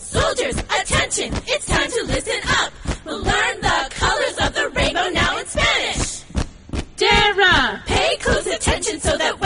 Soldiers, attention, it's time to listen up. We'll learn the colors of the rainbow now in Spanish. Dara! Pay close attention so that